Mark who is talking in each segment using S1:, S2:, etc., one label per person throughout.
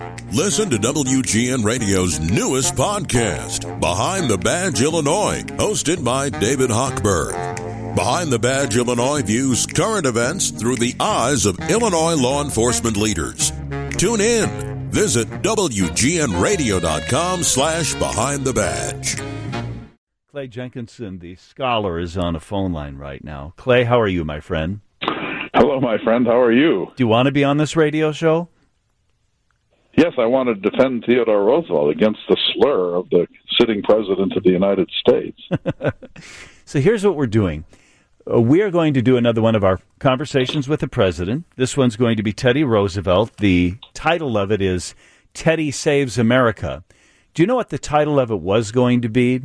S1: Listen to WGN Radio's newest podcast, Behind the Badge Illinois, hosted by David Hochberg. Behind the Badge Illinois views current events through the eyes of Illinois law enforcement leaders. Tune in. Visit WGNRadio.com/Behind the Badge.
S2: Clay Jenkinson, the scholar, is on a phone line right now. Clay, how are you, my friend?
S3: Hello, my friend. How are you?
S2: Do you want to be on this radio show?
S3: Yes, I want to defend Theodore Roosevelt against the slur of the sitting president of the United States.
S2: So here's what we're doing. We are going to do another one of our conversations with the president. This one's going to be Teddy Roosevelt. The title of it is Teddy Saves America. Do you know what the title of it was going to be?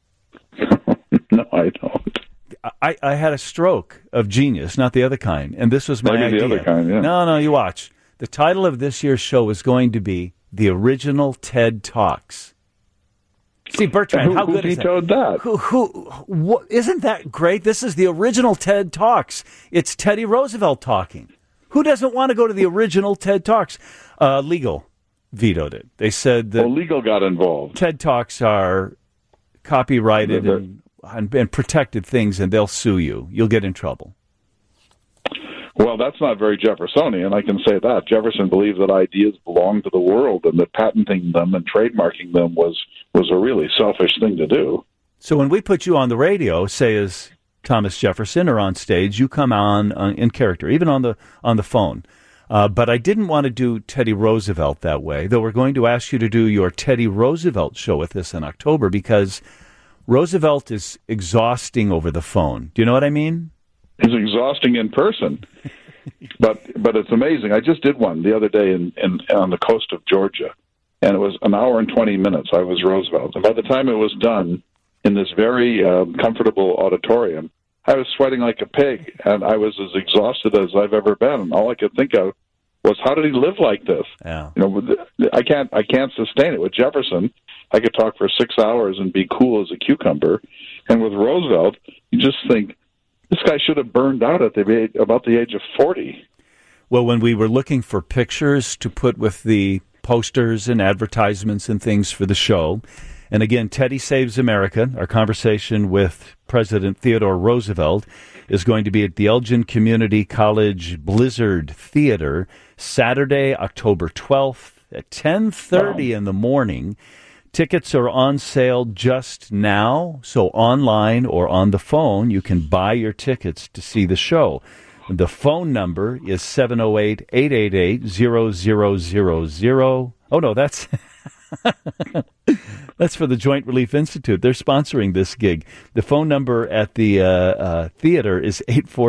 S3: No, I don't.
S2: I had a stroke of genius, not the other kind, and this was my
S3: Maybe
S2: idea.
S3: the other kind, yeah.
S2: No, you watch. The title of this year's show is going to be The Original TED Talks. See, Bertrand, how good is that?
S3: Who vetoed that?
S2: Isn't that great? This is the original TED Talks. It's Teddy Roosevelt talking. Who doesn't want to go to the original TED Talks? Legal vetoed it. They said that
S3: Legal got involved.
S2: TED Talks are copyrighted and protected things, and they'll sue you. You'll get in trouble.
S3: Well, that's not very Jeffersonian, I can say that. Jefferson believed that ideas belonged to the world and that patenting them and trademarking them was a really selfish thing to do.
S2: So when we put you on the radio, say as Thomas Jefferson or on stage, you come on in character, even on the phone. But I didn't want to do Teddy Roosevelt that way, though we're going to ask you to do your Teddy Roosevelt show with us in October because Roosevelt is exhausting over the phone. Do you know what I mean?
S3: It's exhausting in person, but it's amazing. I just did one the other day on the coast of Georgia, and it was an hour and 20 minutes. I was Roosevelt, and by the time it was done, in this very comfortable auditorium, I was sweating like a pig, and I was as exhausted as I've ever been. And all I could think of was, how did he live like this?
S2: Yeah.
S3: I can't sustain it. With Jefferson, I could talk for 6 hours and be cool as a cucumber, and with Roosevelt, you just think, this guy should have burned out at about the age of 40.
S2: Well, when we were looking for pictures to put with the posters and advertisements and things for the show, and again, Teddy Saves America, our conversation with President Theodore Roosevelt, is going to be at the Elgin Community College Blizzard Theater, Saturday, October 12th at 10:30 in the morning. Tickets are on sale just now, so online or on the phone, you can buy your tickets to see the show. The phone number is 708-888-0000. Oh, no, that's that's for the Joint Relief Institute. They're sponsoring this gig. The phone number at the theater is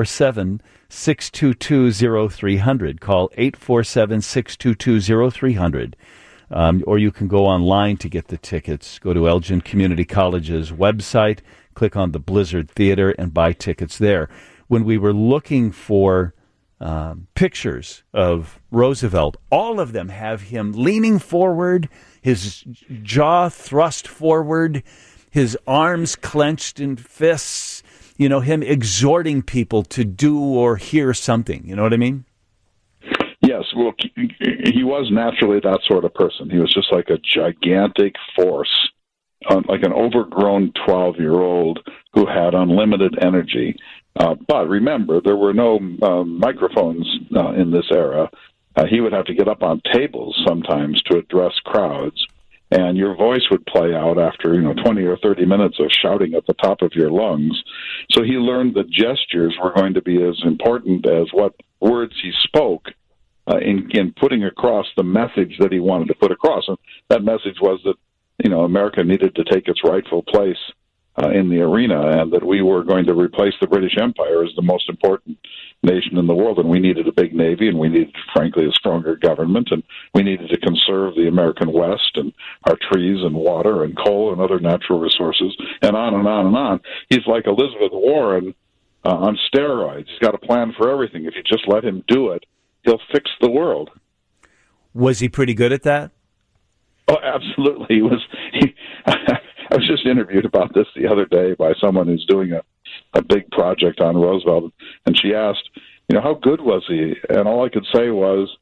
S2: 847-622-0300. Call 847-622-0300. Or you can go online to get the tickets. Go to Elgin Community College's website, click on the Blizzard Theater, and buy tickets there. When we were looking for pictures of Roosevelt, all of them have him leaning forward, his jaw thrust forward, his arms clenched in fists, him exhorting people to do or hear something. You know what I mean?
S3: Yes, well, he was naturally that sort of person. He was just like a gigantic force, like an overgrown 12-year-old who had unlimited energy. But remember, there were no microphones in this era. He would have to get up on tables sometimes to address crowds, and your voice would play out after 20 or 30 minutes of shouting at the top of your lungs. So he learned that gestures were going to be as important as what words he spoke. In putting across the message that he wanted to put across. And that message was that, America needed to take its rightful place in the arena, and that we were going to replace the British Empire as the most important nation in the world, and we needed a big navy, and we needed, frankly, a stronger government, and we needed to conserve the American West and our trees and water and coal and other natural resources, and on and on and on. He's like Elizabeth Warren on steroids. He's got a plan for everything. If you just let him do it, he'll fix the world.
S2: Was he pretty good at that?
S3: Oh, absolutely. I was just interviewed about this the other day by someone who's doing a big project on Roosevelt, and she asked, how good was he? And all I could say was,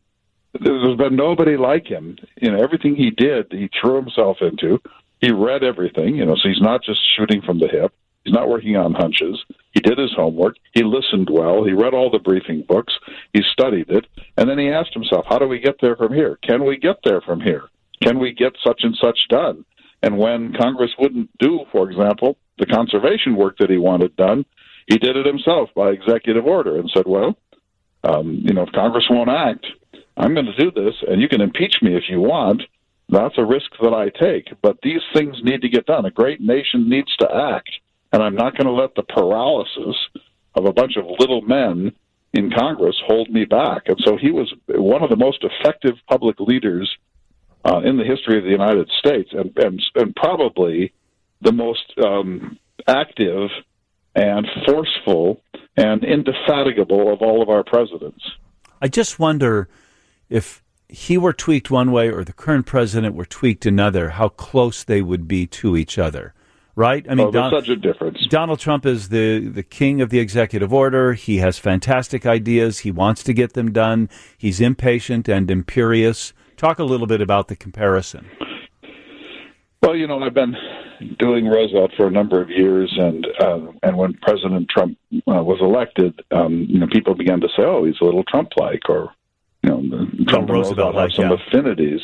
S3: there's been nobody like him. Everything he did, he threw himself into. He read everything, so he's not just shooting from the hip. He's not working on hunches. He did his homework. He listened well. He read all the briefing books. He studied it. And then he asked himself, how do we get there from here? Can we get there from here? Can we get such and such done? And when Congress wouldn't do, for example, the conservation work that he wanted done, he did it himself by executive order and said, well, if Congress won't act, I'm going to do this, and you can impeach me if you want. That's a risk that I take. But these things need to get done. A great nation needs to act, and I'm not going to let the paralysis of a bunch of little men in Congress hold me back. And so he was one of the most effective public leaders in the history of the United States, and probably the most active and forceful and indefatigable of all of our presidents.
S2: I just wonder if he were tweaked one way or the current president were tweaked another, how close they would be to each other, right? I mean,
S3: there's such a difference.
S2: Donald Trump is the king of the executive order. He has fantastic ideas. He wants to get them done. He's impatient and imperious. Talk a little bit about the comparison.
S3: Well, I've been doing Roosevelt for a number of years, and when President Trump was elected, people began to say, "Oh, he's a little Trump-like," or Trump and Roosevelt have some affinities.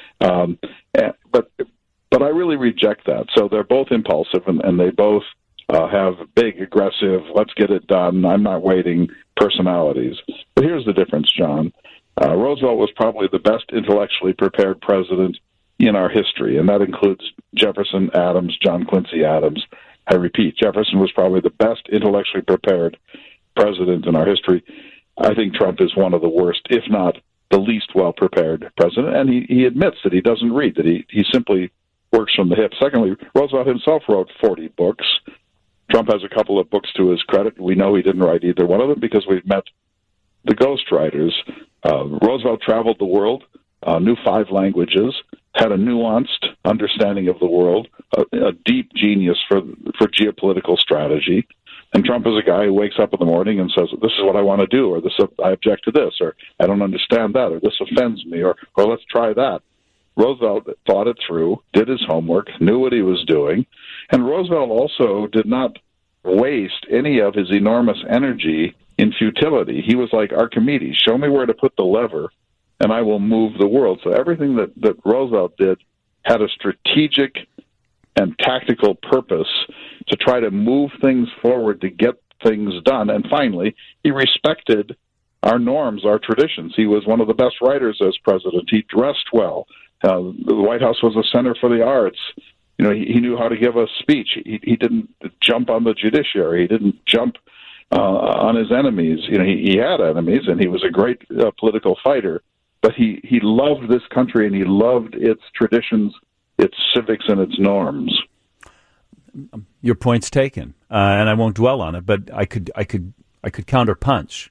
S3: But I really reject that. So they're both impulsive, and they both have big, aggressive, let's get it done, I'm not waiting personalities. But here's the difference, John. Roosevelt was probably the best intellectually prepared president in our history, and that includes Jefferson, Adams, John Quincy Adams. I repeat, Jefferson was probably the best intellectually prepared president in our history. I think Trump is one of the worst, if not the least well-prepared president, and he admits that he doesn't read, that he simply works from the hip. Secondly, Roosevelt himself wrote 40 books. Trump has a couple of books to his credit. We know he didn't write either one of them because we've met the ghostwriters. Roosevelt traveled the world, knew 5 languages, had a nuanced understanding of the world, a deep genius for geopolitical strategy. And Trump is a guy who wakes up in the morning and says, this is what I want to do, or I object to this, or I don't understand that, or this offends me, or let's try that. Roosevelt thought it through, did his homework, knew what he was doing, and Roosevelt also did not waste any of his enormous energy in futility. He was like Archimedes, show me where to put the lever, and I will move the world. So everything that Roosevelt did had a strategic and tactical purpose to try to move things forward, to get things done. And finally, he respected our norms, our traditions. He was one of the best writers as president. He dressed well. The White House was a center for the arts. He knew how to give a speech. He didn't jump on the judiciary. He didn't jump on his enemies. He had enemies, and he was a great political fighter. But he loved this country, and he loved its traditions, its civics, and its norms.
S2: Your point's taken, and I won't dwell on it. But I could counterpunch.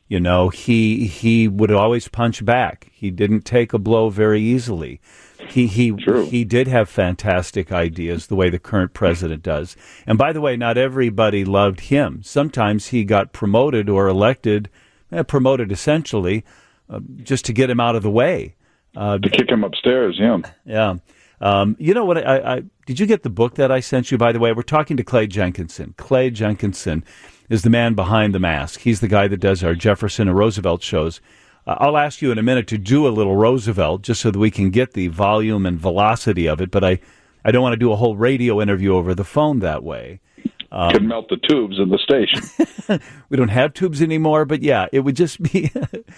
S2: He would always punch back. He didn't take a blow very easily. He did have fantastic ideas, the way the current president does. And by the way, not everybody loved him. Sometimes he got promoted or elected, promoted essentially, just to get him out of the way.
S3: To kick him upstairs, yeah.
S2: Yeah. You know what? I did you get the book that I sent you, by the way? We're talking to Clay Jenkinson. Clay Jenkinson is the man behind The Mask. He's the guy that does our Jefferson and Roosevelt shows. I'll ask you in a minute to do a little Roosevelt just so that we can get the volume and velocity of it, but I don't want to do a whole radio interview over the phone that way.
S3: Could melt the tubes in the station.
S2: We don't have tubes anymore, but yeah, it would just be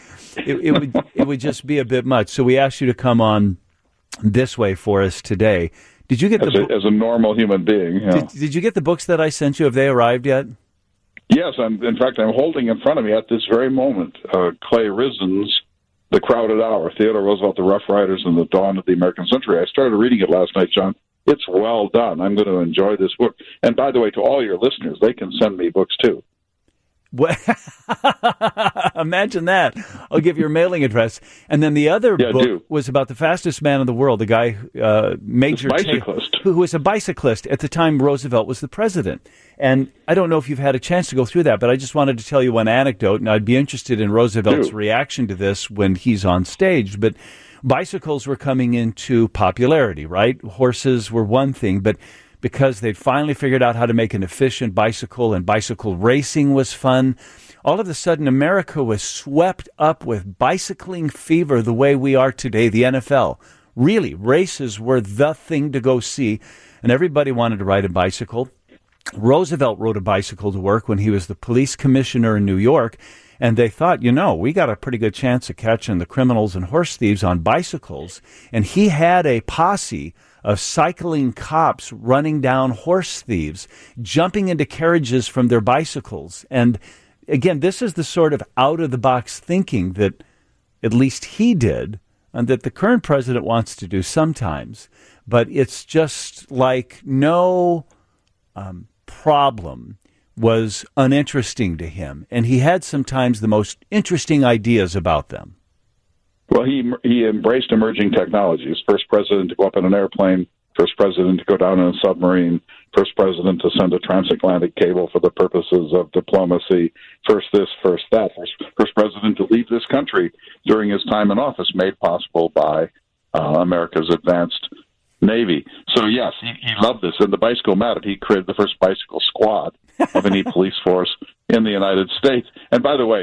S2: it would just be a bit much. So we asked you to come on this way for us today. Did you get
S3: as a normal human being? Yeah.
S2: Did you get the books that I sent you? Have they arrived yet?
S3: Yes, in fact, I'm holding in front of me at this very moment Clay Risen's The Crowded Hour, Theodore Roosevelt, The Rough Riders, and the Dawn of the American Century. I started reading it last night, John. It's well done. I'm going to enjoy this book. And by the way, to all your listeners, they can send me books too.
S2: Imagine that. I'll give your mailing address. And then the other book was about the fastest man in the world, the guy, Major Taylor, who was a bicyclist at the time Roosevelt was the president. And I don't know if you've had a chance to go through that, but I just wanted to tell you one anecdote, and I'd be interested in Roosevelt's reaction to this when he's on stage. But bicycles were coming into popularity, right? Horses were one thing, but because they'd finally figured out how to make an efficient bicycle, and bicycle racing was fun, all of a sudden America was swept up with bicycling fever the way we are today, the NFL. Really, races were the thing to go see, and everybody wanted to ride a bicycle. Roosevelt rode a bicycle to work when he was the police commissioner in New York, and they thought, we got a pretty good chance of catching the criminals and horse thieves on bicycles. And he had a posse of cycling cops running down horse thieves, jumping into carriages from their bicycles. And again, this is the sort of out-of-the-box thinking that at least he did, and that the current president wants to do sometimes. But it's just like no problem was uninteresting to him, and he had sometimes the most interesting ideas about them.
S3: Well, he embraced emerging technologies. First president to go up in an airplane, first president to go down in a submarine, first president to send a transatlantic cable for the purposes of diplomacy, first this, first that, first president to leave this country during his time in office, made possible by America's advanced Navy. So, yes, he loved this. And the bicycle mattered. He created the first bicycle squad of any police force in the United States. And by the way,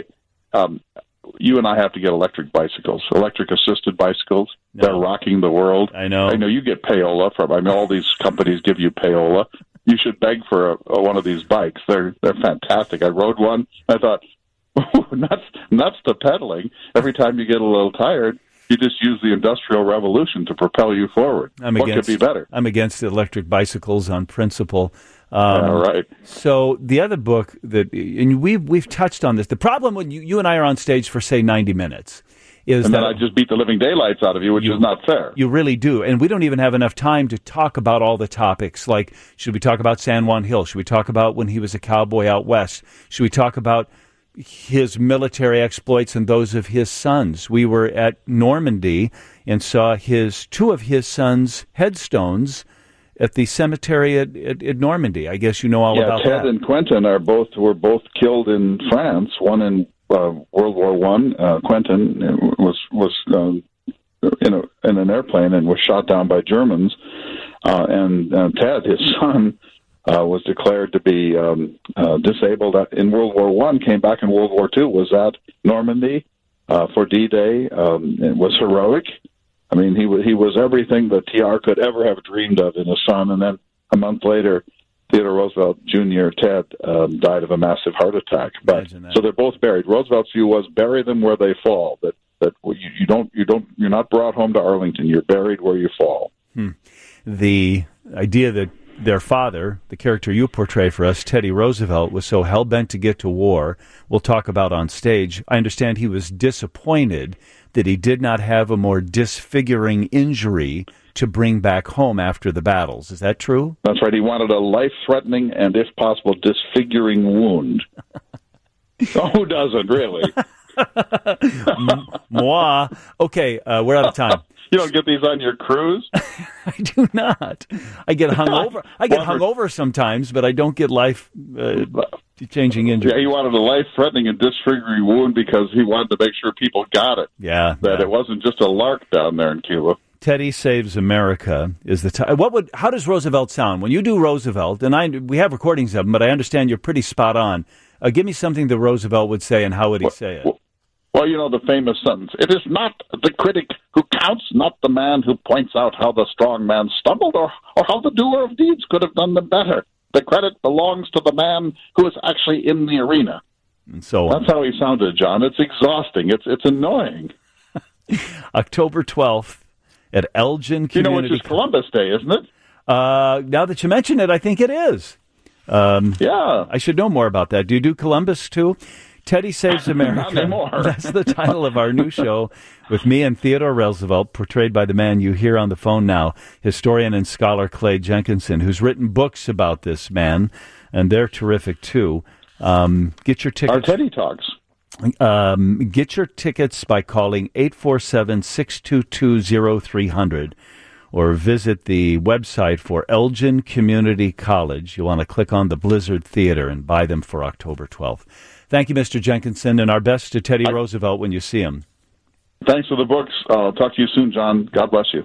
S3: you and I have to get electric bicycles, electric-assisted bicycles. No. They're rocking the world.
S2: I know
S3: you get payola from. all these companies give you payola. You should beg for one of these bikes. They're fantastic. I rode one. I thought, nuts to pedaling. Every time you get a little tired, you just use the Industrial Revolution to propel you forward. What could be better?
S2: I'm against electric bicycles on principle.
S3: Right.
S2: So the other book and we've touched on this. The problem when you and I are on stage for, say, 90 minutes is
S3: then I just beat the living daylights out of you, which is not fair.
S2: You really do. And we don't even have enough time to talk about all the topics. Like, should we talk about San Juan Hill? Should we talk about when he was a cowboy out west? Should we talk about his military exploits and those of his sons? We were at Normandy and saw two of his sons' headstones at the cemetery at Normandy. I guess you know all about
S3: Ted
S2: that.
S3: Ted and Quentin were both killed in France. One in World War I. Quentin was in an airplane and was shot down by Germans. And Ted, his son, was declared to be disabled in World War I, came back in World War II, was at Normandy for D-Day. It was heroic. I mean, he was everything that TR could ever have dreamed of in a son. And then a month later, Theodore Roosevelt Jr., Ted, died of a massive heart attack. So they're both buried. Roosevelt's view was bury them where they fall. That you're not brought home to Arlington. You're buried where you fall.
S2: The idea that their father, the character you portray for us, Teddy Roosevelt, was so hell-bent to get to war, we'll talk about on stage. I understand he was disappointed that he did not have a more disfiguring injury to bring back home after the battles. Is that true?
S3: That's right. He wanted a life-threatening and, if possible, disfiguring wound. Who doesn't, really?
S2: Moi. Okay, we're out of time.
S3: You don't get these on your cruise?
S2: I do not. I get hungover. I get hungover sometimes, but I don't get life-changing injuries.
S3: Yeah, he wanted a life-threatening and disfiguring wound because he wanted to make sure people got it.
S2: Yeah,
S3: that it wasn't just a lark down there in Cuba.
S2: Teddy Saves America is the title. How does Roosevelt sound when you do Roosevelt? And we have recordings of him, but I understand you're pretty spot on. Give me something that Roosevelt would say, and how would he say it?
S3: Well, you know the famous sentence, "It is not the critic who counts, not the man who points out how the strong man stumbled or how the doer of deeds could have done them better. The credit belongs to the man who is actually in the arena."
S2: And so on.
S3: That's how he sounded, John. It's exhausting. It's annoying.
S2: October 12th at Elgin Community.
S3: Which is Columbus Day, isn't it?
S2: Now that you mention it, I think it is.
S3: Yeah.
S2: I should know more about that. Do you do Columbus, too? Teddy Saves America.
S3: Not anymore.
S2: That's the title of our new show with me and Theodore Roosevelt, portrayed by the man you hear on the phone now, historian and scholar Clay Jenkinson, who's written books about this man, and they're terrific, too. Get your tickets.
S3: Our Teddy Talks.
S2: Get your tickets by calling 847-622-0300 or visit the website for Elgin Community College. You want to click on the Blizzard Theater and buy them for October 12th. Thank you, Mr. Jenkinson, and our best to Teddy Roosevelt when you see him.
S3: Thanks for the books. I'll talk to you soon, John. God bless you.